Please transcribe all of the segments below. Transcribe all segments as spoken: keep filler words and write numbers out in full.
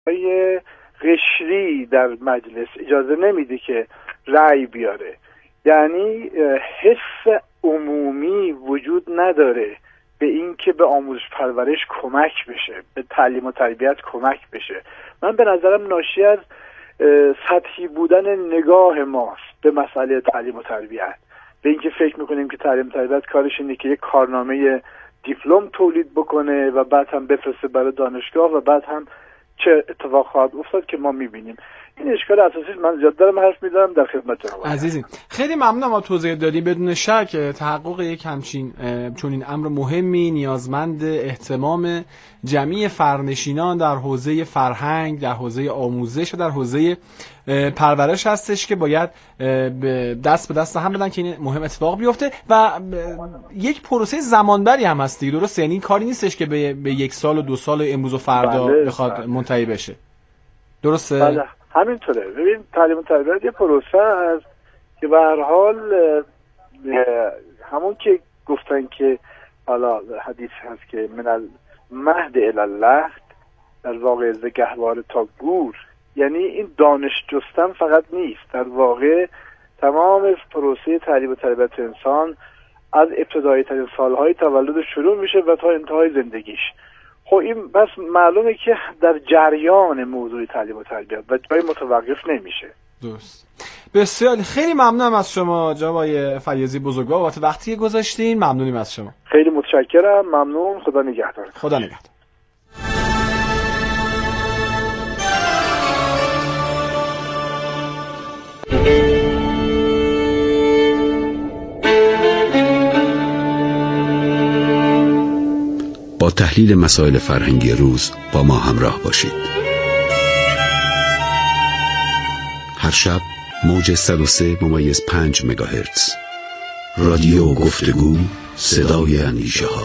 قشری در مجلس اجازه نمیده که رأی بیاره. یعنی حس عمومی وجود نداره به این که به آموزش پرورش کمک بشه، به تعلیم و تربیت کمک بشه. من به نظرم ناشی از سطحی بودن نگاه ماست به مسئله تعلیم و تربیت، به اینکه فکر میکنیم که تعلیم و تربیت کارش اینه که یک کارنامه دیپلم تولید بکنه و بعد هم بفرسته برای دانشگاه و بعد هم چه اتفاق خواهد افتاد که ما میبینیم. این اشکال اساسی من زیاد دارم حرف میزنم، در خدمت شما عزیزی. خیلی ممنونم از توضیح دادی. بدون شک تحقق یک همچین چون این امر مهمی نیازمند اهتمام جمعی فرنشینان در حوزه فرهنگ، در حوزه آموزش و در حوزه پرورش هستش که باید دست به دست هم بدن که این مهم اتفاق بیفته و یک پروسه زمانبری هم هست دیگه، درسته؟ یعنی کاری نیستش که به, به یک سال و دو سال امروز و فردا بله، بخواد بله. منتهی بشه، درسته؟ بله همینطوره. ببین تعلیم و تربیت یه پروسه است که به هر حال همون که گفتن که حالا حدیث هست که من المهد الی اللحد، در واقع ز گهواره تا گور، یعنی این دانش جستن فقط نیست، در واقع تمام پروسه تعلیم و تربیت انسان از ابتدایی ترین سالهای تولد شروع میشه و تا انتهای زندگیش. خب این بس معلومه که در جریان موضوع تعلیم و تربیت و جای متوقف نمیشه. درست. بسیار خیلی ممنونم از شما جناب آقای فیاضی بزرگوار بابت وقتی گذاشتین. ممنونیم از شما. خیلی متشکرم. ممنون. خدا نگهدار. خدا نگهدار. با تحلیل مسائل فرهنگی روز با ما همراه باشید. هر شب موج صد و سه ممیز پنج مگاهرتز رادیو گفتگو، صدای اندیشه ها.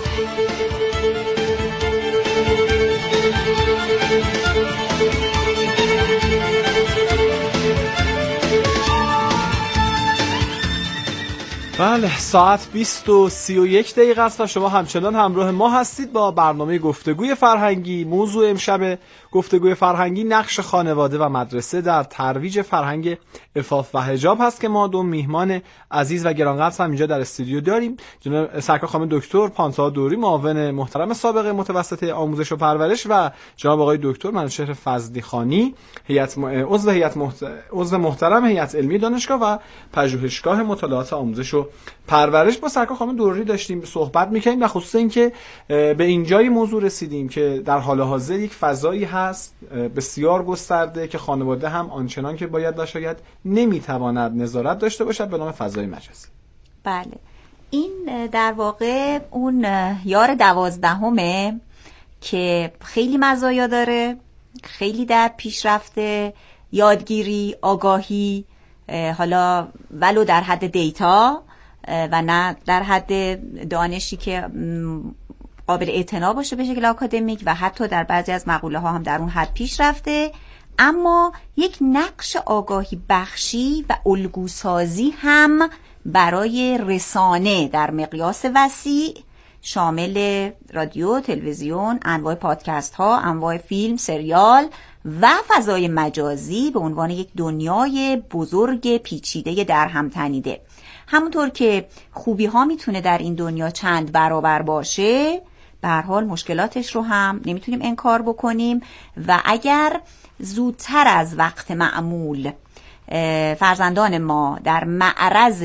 بله، ساعت بیست و سی و یک دقیقه است و شما همچنان همراه ما هستید با برنامه گفتگوی فرهنگی. موضوع امشب گفتگوی فرهنگی نقش خانواده و مدرسه در ترویج فرهنگ عفاف و حجاب هست که ما دو میهمان عزیز و گرانقدر هم اینجا در استودیو داریم. جناب سرکار خانم دکتر پانتها دوری، معاون محترم سابق متوسط آموزش و پرورش، و جناب آقای دکتر منوچهر فضلی خانی، هیئت عضو هیئت عضو محترم هیئت علمی دانشگاه و پژوهشگاه مطالعات آموزش و پرورش. با سرکار خانم دوری داشتیم صحبت می‌کردیم و خصوصا اینکه به اینجای موضوع رسیدیم که در حال حاضر یک فضایی هست بسیار گسترده که خانواده هم آنچنان که باید و شاید نمیتواند نظارت داشته باشد به نام فضای مجازی. بله، این در واقع اون یار دوازدهمه که خیلی مزایا داره، خیلی در پیشرفته، یادگیری، آگاهی، حالا ولو در حد دیتا و نه در حد دانشی که قابل اعتنا باشه به شکل آکادمیک و حتی در بعضی از مقوله ها هم در اون حد پیش رفته، اما یک نقش آگاهی بخشی و الگوسازی هم برای رسانه در مقیاس وسیع شامل رادیو، تلویزیون، انواع پادکست ها، انواع فیلم، سریال و فضای مجازی به عنوان یک دنیای بزرگ پیچیده در هم تنیده. همونطور که خوبی ها میتونه در این دنیا چند برابر باشه، به هر حال مشکلاتش رو هم نمیتونیم انکار بکنیم و اگر زودتر از وقت معمول فرزندان ما در معرض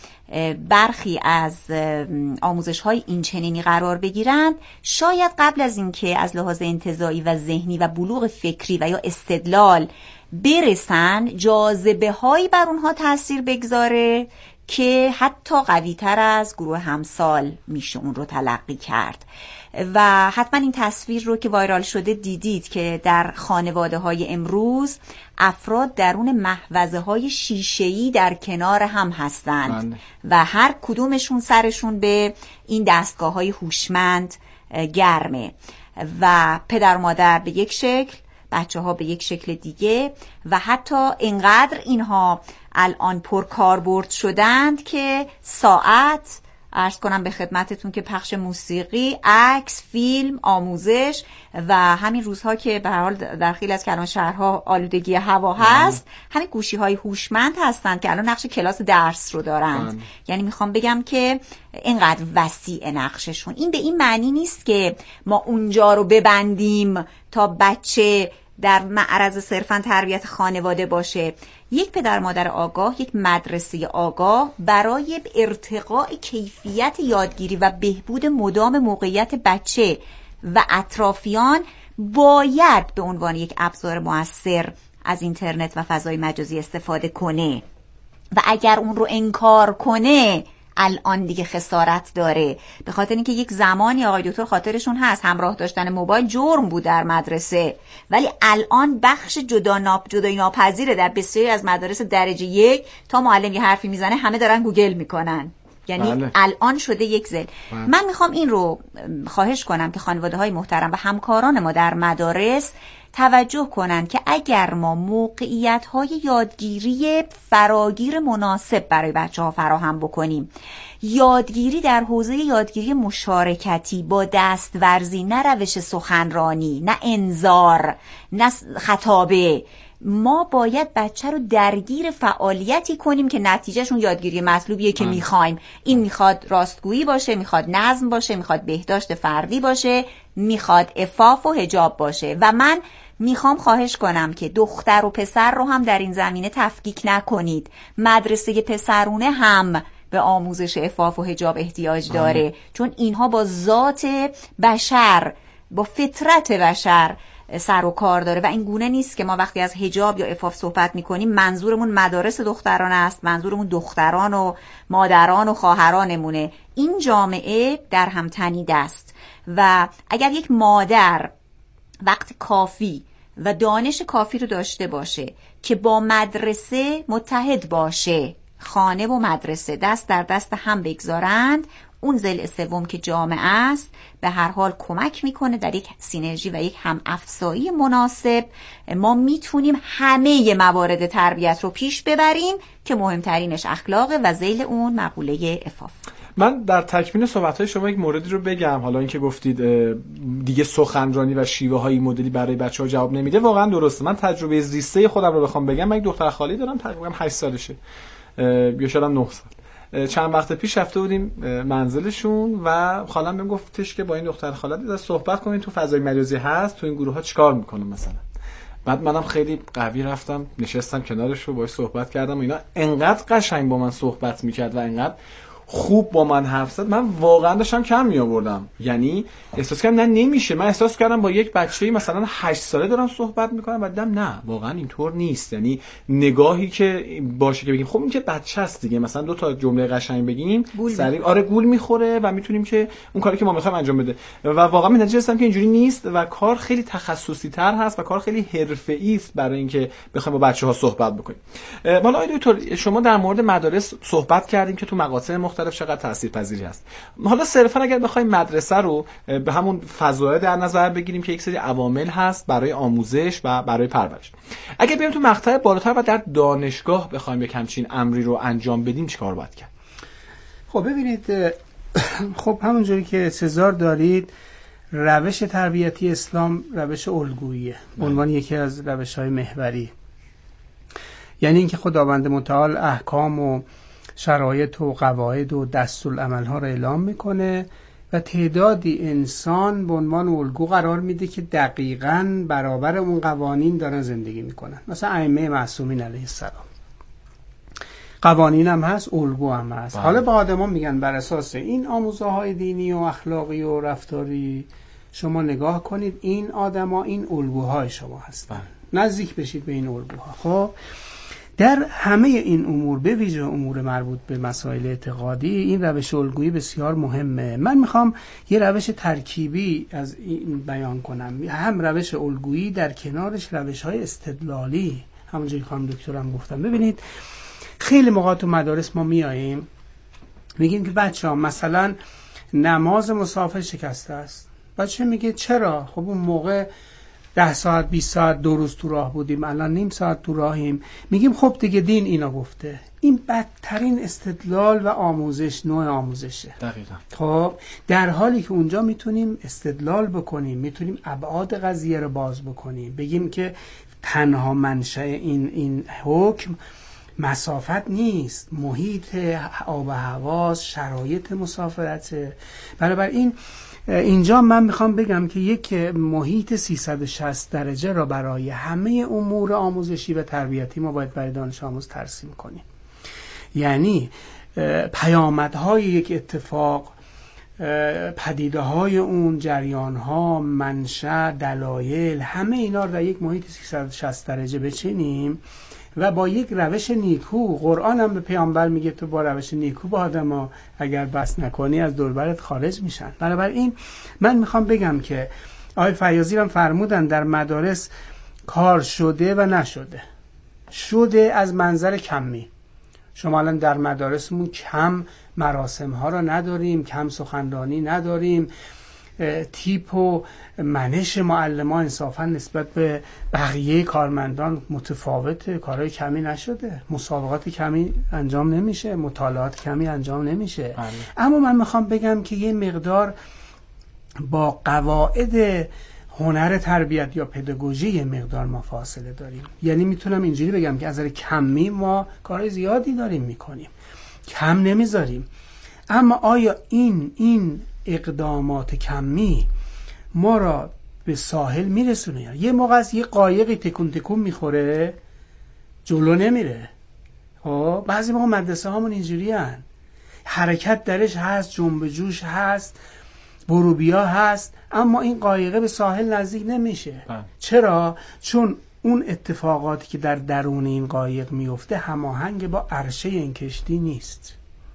برخی از آموزش های این چنینی قرار بگیرند، شاید قبل از اینکه از لحاظ انتزاعی و ذهنی و بلوغ فکری و یا استدلال برسن، جاذبه هایی بر اونها تاثیر بگذاره که حتی قوی تر از گروه همسال میشه اون رو تلقی کرد. و حتما این تصویر رو که وایرال شده دیدید که در خانواده های امروز افراد درون محوزه های شیشه‌ای در کنار هم هستند من. و هر کدومشون سرشون به این دستگاه های هوشمند گرمه و پدر و مادر به یک شکل، بچه ها به یک شکل دیگه، و حتی اینقدر اینها الان پر کاربرد شدند که ساعت عرض کنم به خدمتتون که پخش موسیقی، عکس، فیلم، آموزش و همین روزها که به هر حال در خیلی از کلان شهرها آلودگی هوا هست، همین گوشی‌های هوشمند هستند که الان نقش کلاس درس رو دارند. من. یعنی میخوام بگم که اینقدر وسیع نقششون. این به این معنی نیست که ما اونجا رو ببندیم تا بچه در معرض صرفاً تربیت خانواده باشه. یک پدر مادر آگاه، یک مدرسه آگاه برای ارتقاء کیفیت یادگیری و بهبود مدام موقعیت بچه و اطرافیان باید به عنوان یک ابزار مؤثر از اینترنت و فضای مجازی استفاده کنه و اگر اون رو انکار کنه الان دیگه خسارت داره. به خاطر اینکه یک زمانی آقای دکتر خاطرشون هست همراه داشتن موبایل جرم بود در مدرسه، ولی الان بخش جدا ناپ جدای ناپذیره در بسیاری از مدارس درجه یک. تا معلم یه حرفی میزنه همه دارن گوگل میکنن، یعنی بله. الان شده یک زل. بله. من میخوام این رو خواهش کنم که خانواده های محترم و همکاران ما در مدارس توجه کنن که اگر ما موقعیت های یادگیری فراگیر مناسب برای بچه ها فراهم بکنیم، یادگیری در حوزه یادگیری مشارکتی با دستورزی، نه روش سخنرانی، نه انذار، نه خطابه، ما باید بچه رو درگیر فعالیتی کنیم که نتیجهشون یادگیری مطلوبیه که میخوایم. این میخواد راستگویی باشه، میخواد نظم باشه، میخواد بهداشت فردی باشه، میخواد عفاف و حجاب باشه. و من میخوام خواهش کنم که دختر و پسر رو هم در این زمینه تفکیک نکنید. مدرسه پسرونه هم به آموزش عفاف و حجاب احتیاج داره آه. چون اینها با ذات بشر، با فطرت بشر سر و کار داره و این گونه نیست که ما وقتی از حجاب یا عفاف صحبت میکنیم منظورمون مدارس دختران است، منظورمون دختران و مادران و خواهرانمونه. این جامعه در هم تنیده است و اگر یک مادر وقت کافی و دانش کافی رو داشته باشه که با مدرسه متحد باشه، خانه و مدرسه دست در دست هم بگذارند، اون ضلع سوم که جامعه است به هر حال کمک میکنه در یک سینرژی و یک هم افزایی مناسب ما میتونیم همه موارد تربیت رو پیش ببریم که مهمترینش اخلاقه و ذیل اون مقوله عفاف. من در تکمیل صحبت‌های شما یک موردی رو بگم. حالا اینکه گفتید دیگه سخنرانی و شیوه‌های مدلی برای بچه‌ها جواب نمیده، واقعا درسته. من تجربه زیسته خودم رو بخوام بگم، من یک دختر خالی دارم تقریبا هشت سالشه یا شاید نه سال. چند وقت پیش رفته بودیم منزلشون و خالم بهم گفتش که با این دختر خالت داشت صحبت کنین تو فضای مجازی هست، تو این گروه ها چیکار میکنه مثلا. بعد منم خیلی قوی رفتم نشستم کنارش و باهاش صحبت کردم و اینا. انقدر قشنگ با من صحبت میکرد و انقدر خوب با من حرف زد، من واقعا داشتم کم می آوردم. یعنی احساس کردم نه نمیشه. من احساس کردم با یک بچه‌ای مثلا هشت ساله دارم صحبت میکنم و دیدم نه واقعا اینطور نیست. یعنی نگاهی که باشه که بگیم خب این که بچه است دیگه، مثلا دو تا جمله قشنگ بگیم سریع آره گول میخوره و میتونیم که اون کاری که ما میخوایم انجام بده. و واقعا من نتیجه رسیدم که اینجوری نیست و کار خیلی تخصصی تر هست و کار خیلی حرفه‌ای است برای اینکه بخوایم با بچه‌ها صحبت بکنیم. حالا آقای دکتر شما در مورد مدارس صحبت کردیم که تو مقاطع مختلف چقدر تاثیرپذیری هست. حالا صرفا اگر بخوایم مدرسه رو به همون فضایل در نظر بگیریم که یک سری عوامل هست برای آموزش و برای پرورش، اگر بریم تو مقطع بالاتر و در دانشگاه بخوایم یک همچین امری رو انجام بدیم چیکار باید کرد؟ خب ببینید، خب همونجوری که سزار دارید، روش تربیتی اسلام روش الگوییه، عنوان یکی از روش‌های محوری. یعنی اینکه خداوند متعال احکام و شرایط و قواعد و دستورالعمل‌ها را اعلام میکنه و تعدادی انسان به عنوان الگو قرار میده که دقیقاً برابر اون قوانین دارن زندگی میکنن. مثلا ائمه معصومین علیه السلام، قوانین هم هست، الگو هم هست. باید. حالا به آدمان میگن بر اساس این آموزه‌های دینی و اخلاقی و رفتاری شما نگاه کنید، این آدما این الگوهای شما هستن، نزدیک بشید به این الگوها. خب در همه این امور، به ویژه امور مربوط به مسائل اعتقادی، این روش الگویی بسیار مهمه. من میخوام یه روش ترکیبی از این بیان کنم، هم روش الگویی در کنارش روش‌های استدلالی، همونجوری خانم دکترم گفتم. ببینید خیلی موقع تو مدارس ما میاییم میگیم که بچه‌ها مثلا نماز مسافر شکسته است. بچه میگه چرا؟ خب اون موقع ده ساعت بیست ساعت دو روز تو راه بودیم، الان نیم ساعت تو راهیم، میگیم خب دیگه دین اینا گفته. این بدترین استدلال و آموزش، نوع آموزشه. دقیقاً. خب در حالی که اونجا میتونیم استدلال بکنیم، میتونیم ابعاد قضیه رو باز بکنیم، بگیم که تنها منشأ این این حکم مسافت نیست، محیط آب و هوا، شرایط مسافرته. بنابراین اینجا من میخوام بگم که یک محیط سیصد و شصت درجه را برای همه امور آموزشی و تربیتی ما باید برای دانش آموز ترسیم کنیم. یعنی پیامدهای یک اتفاق، پدیده های اون، جریان ها، منشأ، دلایل، همه اینا رو در یک محیط سیصد و شصت درجه بچینیم و با یک روش نیکو. قرآن هم به پیامبر میگه تو با روش نیکو با آدما اگر بس نکنی از دوربرت خارج میشن. بنابراین من میخوام بگم که آقای فیاضی هم فرمودن در مدارس کار شده و نشده. شده از منظر کمی. شما الان در مدارسمون کم مراسم ها رو نداریم، کم سخنرانی نداریم، تیپ و منش معلمان انصافا نسبت به بقیه کارمندان متفاوته، کارهای کمی نشده، مسابقات کمی انجام نمیشه، مطالعات کمی انجام نمیشه. بله. اما من میخوام بگم که یه مقدار با قواعد هنر تربیت یا پداگوژی یه مقدار ما فاصله داریم. یعنی میتونم اینجوری بگم که از نظر کمی ما کارهای زیادی داریم میکنیم، کم نمیذاریم. اما آیا این این اقدامات کمی ما را به ساحل میرسونه؟ یه موقع از یه قایقی تکون تکون میخوره جلو نمیره. خب بعضی موقع مدرسه هامون اینجوری هن. حرکت درش هست، جنب جوش هست، بروبیا هست، اما این قایقه به ساحل نزدیک نمیشه. اه. چرا؟ چون اون اتفاقاتی که در درون این قایق میفته هماهنگ با عرشه این کشتی نیست.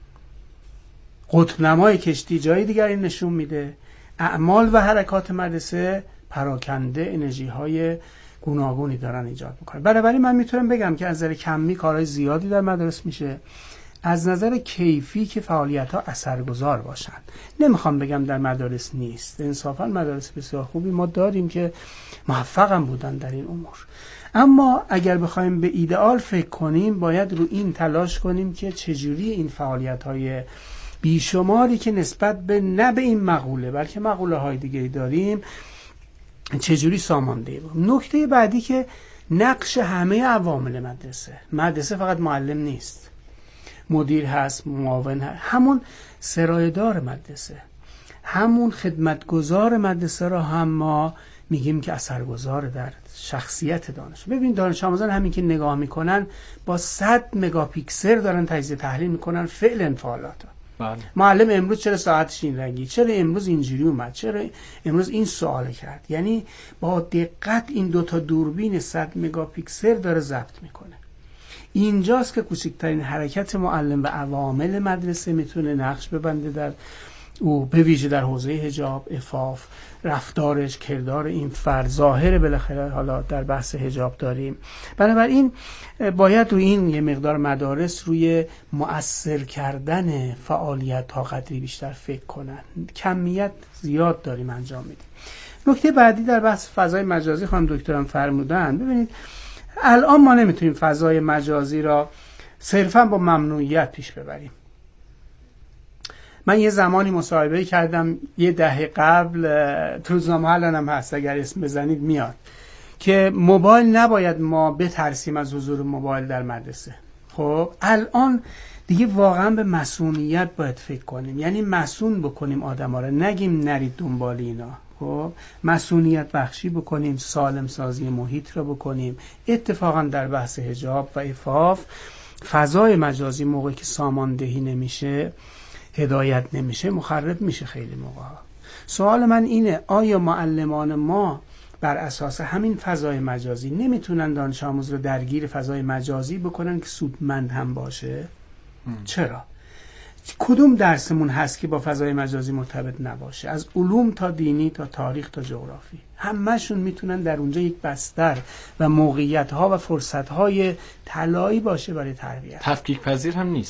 قطب‌نمای کشتی جای دیگری نشون میده. اعمال و حرکات مدرسه پراکنده انرژی های گوناگونی دارن ایجاد میکنه. بنابراین من میتونم بگم که از نظر کمی کارهای زیادی در مدارس میشه، از نظر کیفی که فعالیت ها اثرگذار باشن. نمیخوام بگم در مدارس نیست، انصافا مدارس بسیار خوبی ما داریم که موفقم بودن در این امور. اما اگر بخوایم به ایدئال فکر کنیم باید رو این تلاش کنیم که چجوری این فعالیت های بیشماری که نسبت به نه به این مقوله بلکه مقوله های دیگه داریم چجوری سامانده بود. نکته بعدی که نقش همه عوامل مدرسه، مدرسه فقط معلم نیست، مدیر هست، معاون هست، همون سرایدار مدرسه، همون خدمتگزار مدرسه را هم ما میگیم که اثرگذار در شخصیت دانش. ببین دانش آموزان همین که نگاه میکنن با صد مگاپیکسل دارن تجزیه تحلیل میکنن فعل انفعالات. بله. معلم امروز چرا ساعتش این رنگی، چرا امروز اینجوری اومد، چرا امروز این سوال کرد. یعنی با دقت این دوتا دوربین صد مگاپیکسل داره ضبط میکنه. اینجاست که کوچکترین حرکت معلم و عوامل مدرسه میتونه نقش ببنده در او، به ویژه در حوزه حجاب، عفاف، رفتارش، کردار این فرد، ظاهر بالاخره حالا در بحث حجاب داریم. بنابراین باید روی این یه مقدار مدارس روی مؤثر کردن فعالیت ها قدری بیشتر فکر کنن. کمیت زیاد داریم انجام میدیم. نکته بعدی در بحث فضای مجازی خانم دکترم فرمودن. ببینید الان ما نمیتونیم فضای مجازی را صرفا با ممنوعیت پیش ببریم. من یه زمانی مصاحبه کردم یه دهه قبل، تو روزنامه الان هم هست اگر اسم بزنید میاد، که موبایل نباید ما بترسیم از حضور موبایل در مدرسه. خب الان دیگه واقعا به مسئولیت باید فکر کنیم، یعنی مسئول بکنیم آدم ها رو، نگیم نرید دنبال اینا. خب مسئولیت بخشی بکنیم، سالم سازی محیط رو بکنیم. اتفاقا در بحث حجاب و عفاف فضای مجازی موقعی که ساماندهی نمیشه، هدایت نمیشه، مخرب میشه خیلی موقع. سوال من اینه آیا معلمان ما بر اساس همین فضای مجازی نمیتونن دانش آموز رو درگیر فضای مجازی بکنن که سودمند هم باشه؟ هم. چرا؟ کدوم درسمون هست که با فضای مجازی مرتبط نباشه؟ از علوم تا دینی تا تاریخ تا جغرافی همه‌شون میتونن در اونجا یک بستر و موقعیت ها و فرصت های طلایی باشه برای تربیت. تفکیک پذیر هم نیست.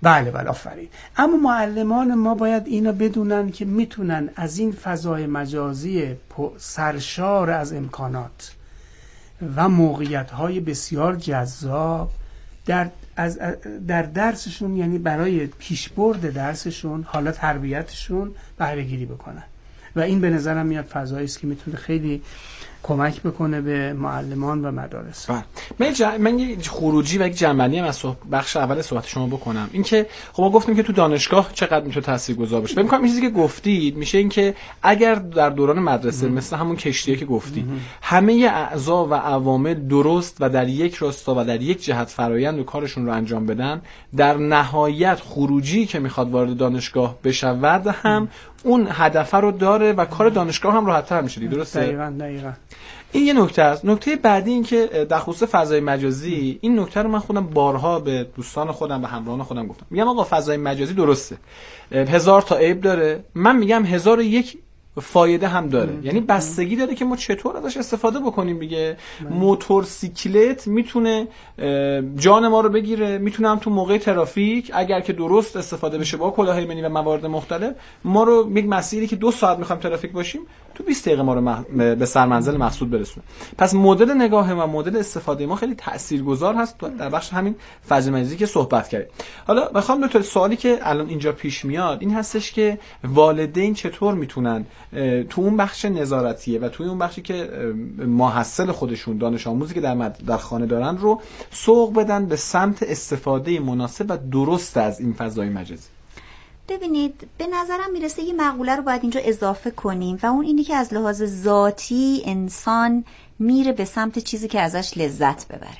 بله بله آفرین. اما معلمان ما باید اینو بدونن که میتونن از این فضای مجازی سرشار از امکانات و موقعیت‌های بسیار جذاب در از در درسشون، یعنی برای پیشبرد درسشون، حالا تربیتشون بهره گیری بکنن و این به نظرم میاد فضایی است که میتونه خیلی کمک بکنه به معلمان و مدارس. من ج... من یه خروجی و یک جنبندی هم از صحب... بخش اول صحبت شما بکنم. این که خب ما گفتیم که تو دانشگاه چقدر میتونه تاثیرگذار باشه. فکر می‌کنم این چیزی که گفتید میشه این که اگر در دوران مدرسه مثل همون کشتیه که گفتید همه اعضا و عوامل درست و در یک راستا و در یک جهت فرآیند و کارشون رو انجام بدن، در نهایت خروجی که میخواد وارد دانشگاه بشود هم اون هدف رو داره و کار دانشگاه هم راحت‌تر میشه. درسته؟ دقیقاً دقیقاً. این یه نکته است. نکته بعدی این که در خصوص فضای مجازی، این نکته رو من خودم بارها به دوستان خودم و همراهان خودم گفتم. میگم آقا فضای مجازی درسته، هزار تا عیب داره، من میگم هزار و یک فایده هم داره. ام. یعنی بستگی داره که ما چطور ازش استفاده بکنیم دیگه. موتور سیکلت میتونه جان ما رو بگیره، میتونه هم تو موقع ترافیک اگر که درست استفاده بشه با کلاه ایمنی و موارد مختلف ما رو یک مسیری که دو ساعت میخوایم ترافیک باشیم تو بیست دقیقه ما رو مح... به سرمنزل مقصود برسونه. پس مدل نگاه ما، مدل استفاده ما خیلی تاثیرگذار هست در بخش همین فضای مجازی که صحبت کردیم. حالا بخوام دو تا سوالی که الان اینجا پیش میاد این هستش که والدین چطور میتونن تو اون بخش نظارتیه و توی اون بخشی که ماحصل خودشون دانش آموزی که در مد... در خانه دارن رو سوق بدن به سمت استفاده مناسب و درست از این فضای مجازی. ببینید به نظرم میرسه یه مقوله رو باید اینجا اضافه کنیم و اون اینی که از لحاظ ذاتی انسان میره به سمت چیزی که ازش لذت ببره.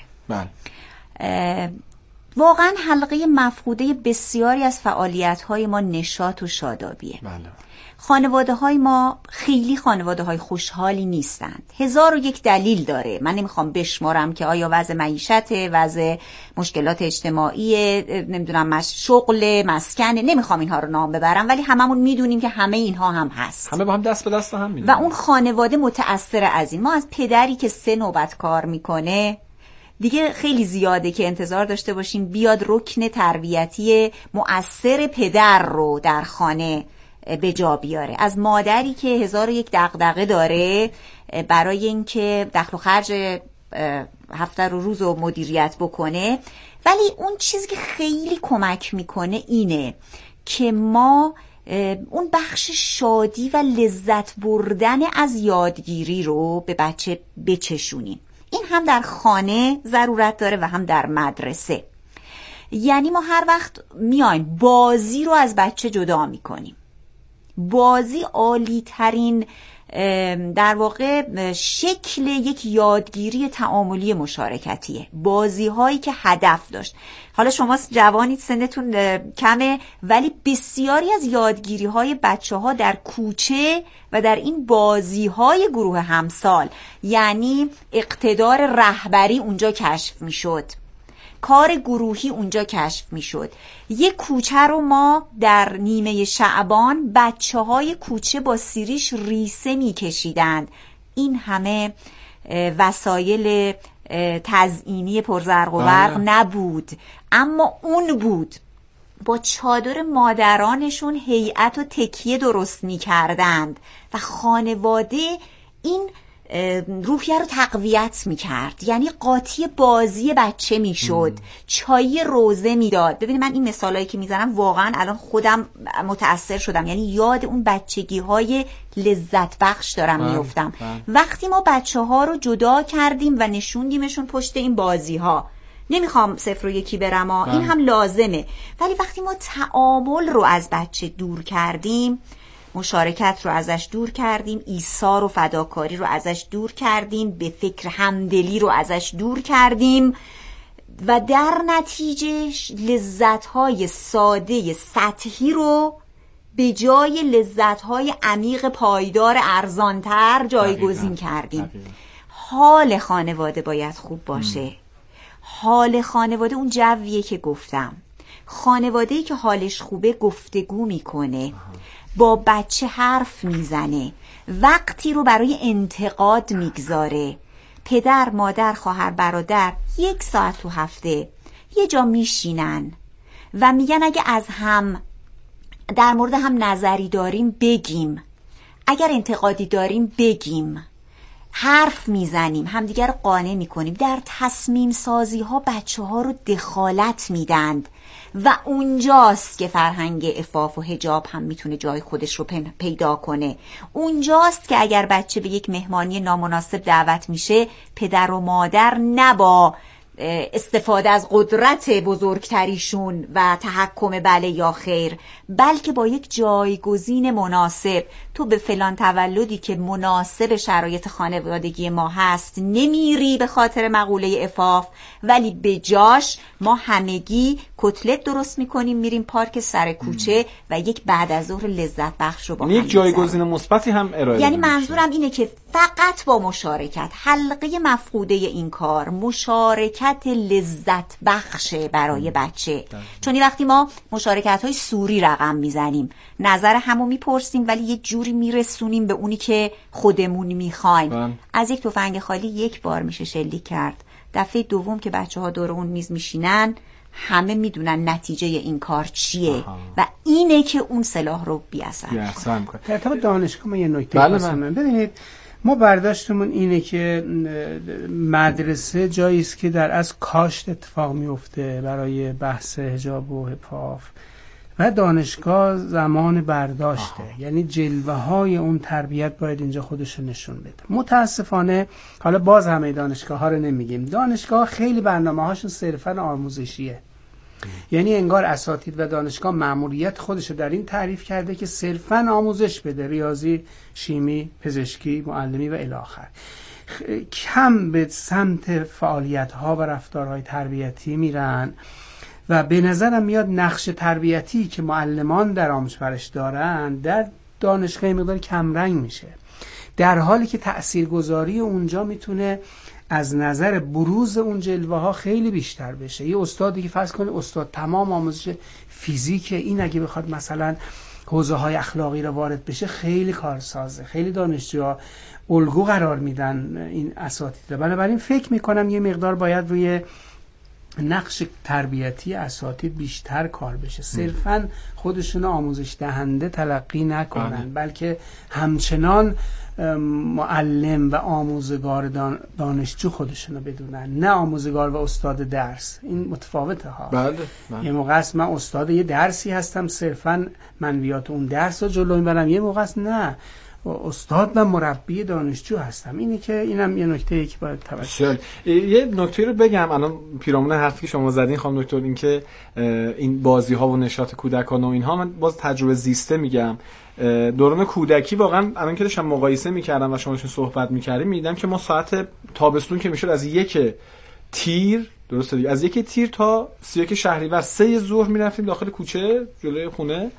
بله. واقعا حلقه مفقوده بسیاری از فعالیت‌های ما نشاط و شادابیه. بله. خانواده های ما خیلی خانواده های خوشحالی نیستند. هزار و یک دلیل داره. من نمیخوام بشمارم که آیا وضع معیشته، وضع مشکلات اجتماعی، نمیدونم شغل، مسکنه، نمیخوام اینها رو نام ببرم، ولی هممون میدونیم که همه اینها هم هست. همه با هم دست به دست هم میدونیم. و اون خانواده متأثر از این. ما از پدری که سه نوبت کار میکنه دیگه خیلی زیاده که انتظار داشته باشیم بیاد رکن تربیتی مؤثر پدر رو در خانه به جا بیاره. از مادری که هزار و یک دغدغه داره برای اینکه دخل و خرج هفته رو روز رو مدیریت بکنه، ولی اون چیزی که خیلی کمک میکنه اینه که ما اون بخش شادی و لذت بردن از یادگیری رو به بچه بچشونیم. این هم در خانه ضرورت داره و هم در مدرسه. یعنی ما هر وقت میایم بازی رو از بچه جدا میکنیم. بازی عالی ترین در واقع شکل یک یادگیری تعاملی مشارکتیه. بازی هایی که هدف داشت. حالا شما جوانید، سنتون کمه، ولی بسیاری از یادگیری های بچه ها در کوچه و در این بازی های گروه همسال، یعنی اقتدار رهبری اونجا کشف می شد، کار گروهی اونجا کشف می شد. یک کوچه رو ما در نیمه شعبان بچه های کوچه با سیریش ریسه می کشیدند. این همه وسایل تزئینی پرزرق و برق نبود، اما اون بود. با چادر مادرانشون هیئت و تکیه درست می کردند و خانواده این روحیه رو تقویت میکرد. یعنی قاطی بازی بچه میشد، چای روزه میداد. ببینید من این مثالایی که میزنم واقعا الان خودم متأثر شدم، یعنی یاد اون بچگی های لذت بخش دارم میفتم. وقتی ما بچه ها رو جدا کردیم و نشوندیمشون پشت این بازی ها، نمیخوام صفر و یکی برم ها، این هم لازمه، ولی وقتی ما تعامل رو از بچه دور کردیم، مشارکت رو ازش دور کردیم، ایثار و فداکاری رو ازش دور کردیم، به فکر همدلی رو ازش دور کردیم و در نتیجه لذت‌های ساده سطحی رو به جای لذت‌های عمیق پایدار ارزان‌تر جایگزین کردیم. دقیقا. حال خانواده باید خوب باشه. ام. حال خانواده اون جویه که گفتم. خانواده‌ای که حالش خوبه گفتگو میکنه. آها. با بچه حرف میزنه، وقتی رو برای انتقاد میگذاره. پدر، مادر، خواهر، برادر یک ساعت تو هفته یه جا میشینن و میگن اگه از هم در مورد هم نظری داریم بگیم، اگر انتقادی داریم بگیم، حرف میزنیم، همدیگر رو قانع میکنیم. در تصمیم سازی ها بچه ها رو دخالت میدند و اونجاست که فرهنگ عفاف و حجاب هم میتونه جای خودش رو پیدا کنه. اونجاست که اگر بچه به یک مهمانی نامناسب دعوت میشه، پدر و مادر نه با استفاده از قدرت بزرگتریشون و تحکم بله یا خیر، بلکه با یک جایگزین مناسب. تو به فلان تولدی که مناسب شرایط خانوادگی ما هست نمیری به خاطر مقوله عفاف، ولی به جاش ما همگی کتلت درست میکنیم، میریم پارک سر کوچه و یک بعد از ظهر لذت بخش رو با هم یک جایگزین مثبتی هم ارائه. یعنی منظورم اینه که فقط با مشارکت، حلقه مفقوده این کار مشارکت لذت بخشه برای بچه. چون این وقتی ما مشارکت های سوری رقم میزنیم، نظر همو میپرسیم ولی یه جوری میرسونیم به اونی که خودمون میخوایم. از یک تفنگ خالی یک بار میشه شلیک کرد. دفعه دوم که بچه ها دور اون میز میشینن، همه میدونن نتیجه این کار چیه. آها. و اینه که اون سلاح رو بی‌اثر میکنه. در طب دانشگاه من یه نکته بله ببینید، ما برداشتمون اینه که مدرسه جایی است که در از کاشت اتفاق میفته برای بحث حجاب و عفاف، و دانشگاه زمان برداشته. آها. یعنی جلوه های اون تربیت باید اینجا خودش نشون بده. متاسفانه حالا باز همه دانشگاه ها رو نمیگیم، دانشگاه خیلی برنامه هاشون صرفا آموزشیه. یعنی انگار اساتید و دانشگاه مأموریت خودش رو در این تعریف کرده که صرفاً آموزش بده، ریاضی، شیمی، پزشکی، معلمی و الی آخر. کم به سمت فعالیت‌ها و رفتارهای تربیتی میرن و به نظرم میاد نقش تربیتی که معلمان در آموزش پرورش دارن در دانشگاه مقدار کمرنگ میشه، در حالی که تاثیرگذاری اونجا میتونه از نظر بروز اون جلوه ها خیلی بیشتر بشه. یه استادی که فرض کنید استاد تمام آموزش فیزیک، این اگه بخواد مثلا حوزه های اخلاقی رو وارد بشه خیلی کارسازه، خیلی دانشجوها الگو قرار میدن این اساتید. بنابراین فکر میکنم یه مقدار باید روی نقش تربیتی اساتید بیشتر کار بشه، صرفاً خودشون آموزش دهنده تلقی نکنن، بلکه همچنان معلم و آموزگار دانشجو خودشونو بدونن، نه آموزگار و استاد درس. این متفاوته ها. بله بله. یه موقع است من استاد یه درسی هستم، صرفاً منویات اون درس رو جلو میبرم، یه موقع است نه، استاد و مربی دانشجو هستم. اینه که اینم یه نکته که باید توجه. یه نکته رو بگم الان پیرامون حرفی که شما زدین خانم دکتر، این که این بازی ها و نشاط کودکان و اینها، من باز تجربه زیسته میگم. دوران کودکی واقعا الان که داشتم مقایسه میکردم و شما چون صحبت میکردیم، میدیدم که ما ساعت تابستون که میشد از یک تیر، درسته دیگه، از یک تیر تا سی و یک شهریور سه ظهر میرفتیم داخل کوچه جلوی خونه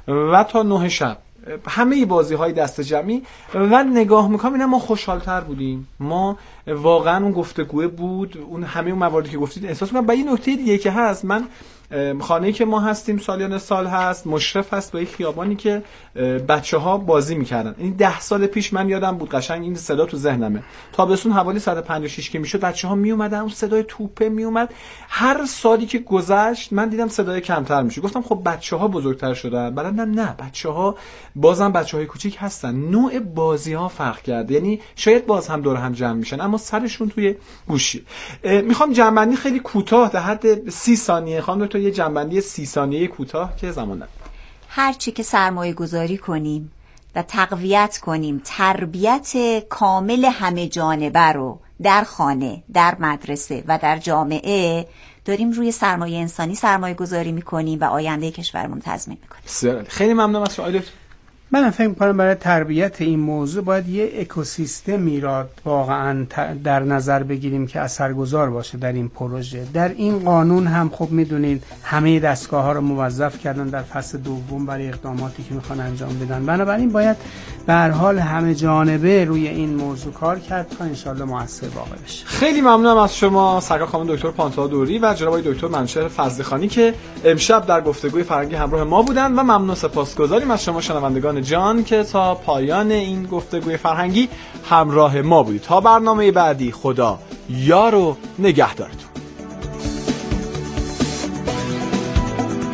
و تا نه شب همه بازی های دست جمعی. و نگاه میکنم اینا ما خوشحالتر بودیم، ما واقعا اون گفتگوه بود، اون همه اون مواردی که گفتید احساس میکنم. و این نکته دیگه که هست، من خانه‌ای که ما هستیم سالیان سال هست مشرف هست به یک خیابانی که بچه‌ها بازی می‌کردن. این ده سال پیش من یادم بود قشنگ این صدا تو ذهنمه. تابستون حوالی ساعت پنج و شش که میشد بچه‌ها میومدن، اون صدای توپه میومد. هر سالی که گذشت من دیدم صدای کمتر میشه. گفتم خب بچه‌ها بزرگتر شدن. بعدم نه، بچه‌ها بازم بچه‌های کوچیک هستن. نوع بازی‌ها فرق کرده. یعنی شاید باز هم دور هم جمع میشن اما سرشون توی گوشی. میخوام جمع‌بندی خیلی کوتاه در حد سی ثانیه خانم تو یه جنبندی سی ثانیه کوتاه که زمان ندارم. هر چی که سرمایه گذاری کنیم و تقویت کنیم تربیت کامل همه جانبه رو در خانه، در مدرسه و در جامعه، داریم روی سرمایه انسانی سرمایه گذاری میکنیم و آینده کشورمون تضمین میکنیم. خیلی ممنونم از شما. من فکر می‌کنم برای تربیت این موضوع باید یه اکوسیستمی را واقعا در نظر بگیریم که اثرگذار باشه در این پروژه. در این قانون هم خب میدونید همه دستگاه‌ها رو موظف کردن در فصل دوم برای اقداماتی که میخوان انجام بدن. بنابراین باید به هر حال همه جانبه روی این موضوع کار کرد تا انشالله موثر واقع بشه. خیلی ممنونم از شما سرکار خانم دکتر پانتا دوری و جناب آقای دکتر منوچهر فضلیخانی که امشب در گفتگوی فرهنگی همراه ما بودن و ممنون سپاسگزاریم از شما شنوندگان جان که تا پایان این گفتگوی فرهنگی همراه ما بودید. تا برنامه بعدی، خدا یار و نگهدارتون.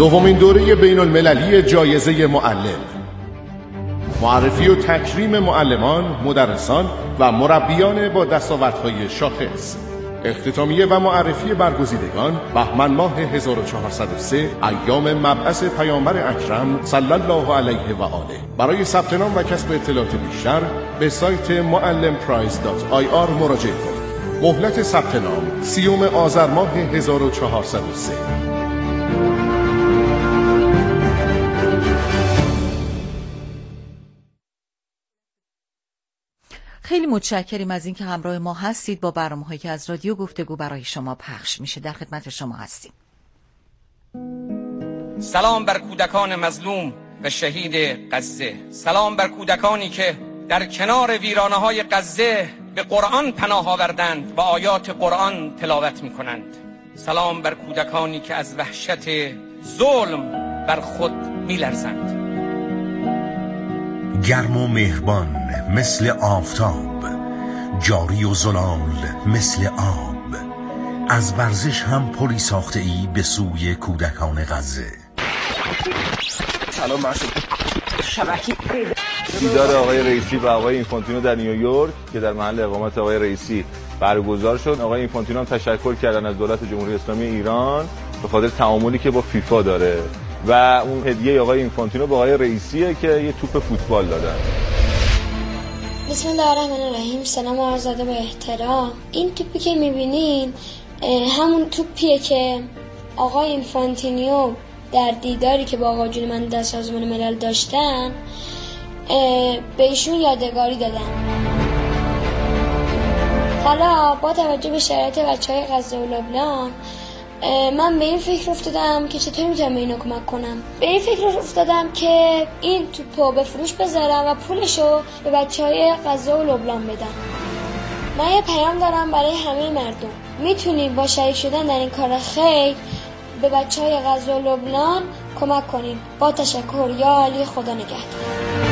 دومین دوره بین المللی جایزه معلم، معرفی و تکریم معلمان، مدرسان و مربیان با دستاوردهای شاخص، اختتامیه و معرفی برگزیدگان بهمن ماه هزار و چهارصد و سه، ایام مبعث پیامبر اکرم صلی الله علیه و آله. برای ثبت نام و کسب اطلاعات بیشتر به سایت معلم پرایز دات آی آر مراجعه کنید. مهلت ثبت نام سیوم آذر ماه هزار و چهارصد و سه. خیلی متشکریم از اینکه همراه ما هستید با برنامه‌هایی که از رادیو گفتگو برای شما پخش میشه. در خدمت شما هستیم. سلام بر کودکان مظلوم و شهید غزه. سلام بر کودکانی که در کنار ویرانه‌های غزه به قرآن پناه آوردند و آیات قرآن تلاوت می‌کنند. سلام بر کودکانی که از وحشت ظلم بر خود می‌لرزند. گرم و مهربان مثل آفتاب، جاری و زلال مثل آب، از ورزش هم پلی ساخته ای به سوی کودکان غزه. سلام مرشد. شبکی دیدار آقای رئیسی و آقای اینفانتینو در نیویورک که در محل اقامت آقای رئیسی برگزار شد. آقای اینفانتینو هم تشکر کردن از دولت جمهوری اسلامی ایران به خاطر تعاملی که با فیفا داره و اون هدیه آقای اینفانتینو به آقای رئیسیه که یه توپ فوتبال دادن. بسم الله الرحمن الرحیم. سلام و عرض ادب و احترام. این توپی که میبینین همون توپیه که آقای اینفانتینیو در دیداری که با آقا جون من در سازمان ملل داشتن به ایشون یادگاری دادن. حالا با توجه به شرایط بچهای غزه و لبنان من به این فکر افتادم که چطور میتونم به اینا کمک کنم. به این فکر افتادم که این توپو به فروش بذارم و پولشو به بچهای غزه و لبنان بدم. من یه پیام دارم برای همه مردم. میتونیم با شریک شدن در این کار خیر به بچهای غزه و لبنان کمک کنیم. با تشکر. یا علی، خدا نگهدار.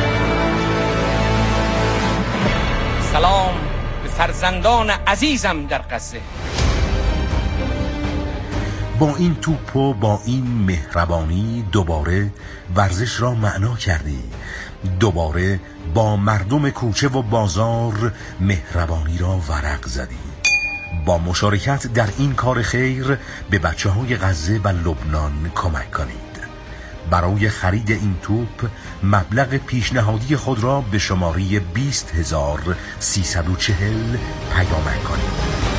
سلام به فرزندان عزیزم در غزه. با این توپ و با این مهربانی دوباره ورزش را معنا کردی. دوباره با مردم کوچه و بازار مهربانی را ورق زدی. با مشارکت در این کار خیر به بچه های غزه و لبنان کمک کنید. برای خرید این توپ مبلغ پیشنهادی خود را به شماره بیست هزار و سیصد و چهل پیامک کنید.